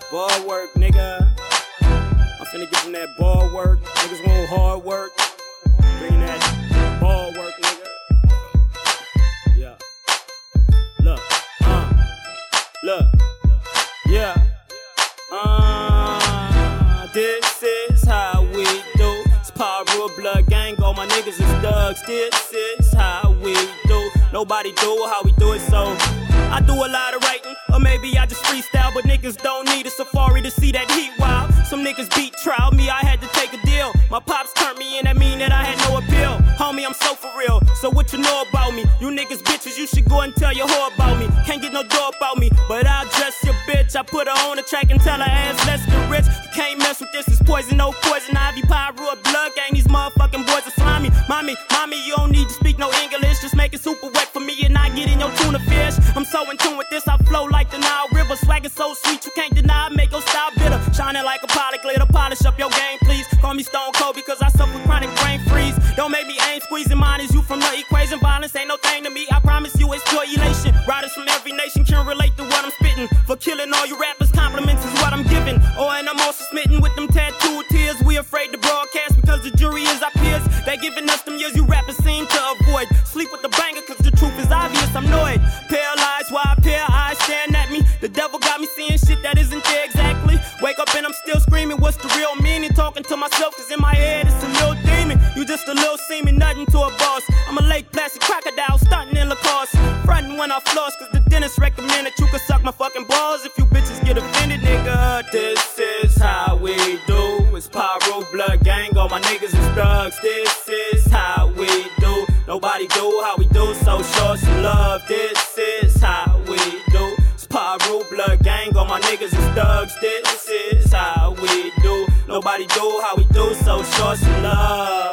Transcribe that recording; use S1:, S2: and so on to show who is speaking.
S1: Ball work, nigga. I'm finna get in that ball work. Niggas want hard work. Bring that ball work, nigga. Yeah. Look. Look. Yeah. This is how we do. It's Pyro Blood Gang. All my niggas is thugs. This is how we do. Nobody do how we do it, so I do a lot of writing, or maybe I just freestyle, but niggas don't need a safari to see that heat wild. Some niggas beat trial, me I had to take a deal. My pops turned me in, that mean that I had no appeal. Homie, I'm so for real, so what you know about me? You niggas bitches, you should go and tell your whore about me. Can't get no door about me, but I'll dress your bitch. I put her on the track and tell her ass less than rich. You can't mess with this, it's poison, no poison ivy. Pyro Blood Gang, these motherfucking boys are slimy. Mommy, you don't need to speak no English, just make it super wet for me and I get in your tuna fish. I'm so in tune with this, I flow like the Nile River. Swag is so sweet, you can't deny, make your style bitter. Shining like a pot of glitter, polish up your game, please. Call me Stone Cold because I suffer chronic brain freeze. Don't make me aim squeezing mine is you from the equation. Violence ain't no thing to me, I promise you it's pure elation. Riders from every nation can relate to what I'm spitting. For killing all you rappers, compliments is what I'm giving. Oh, and I'm also smitten with them tattooed tears. We afraid to broadcast because the jury is our peers. They giving us them years you rappers seem to avoid. Sleep with the banger cause the truth is obvious, I'm annoyed. Paralyzed, why a pair of eyes staring at me. The devil got me seeing shit that isn't there exactly. Wake up and I'm still screaming, what's the real meaning? Talking to myself cause in my head it's a little demon. You just a little seeming, nothing to a boss. I'm a Lake Placid crocodile, stunting in Lacoste. Frontin' when I floss cause the dentist recommend that you can suck my fucking balls if you bitches get offended, nigga. This is how we do. It's Pyro Blood Gang, all my niggas is thugs. This is how we do. Nobody do how we do, so show some love. This is how we do. It's Pyro Blood Gang, all my niggas is thugs. This is how we do. Nobody do how we do, so show some love.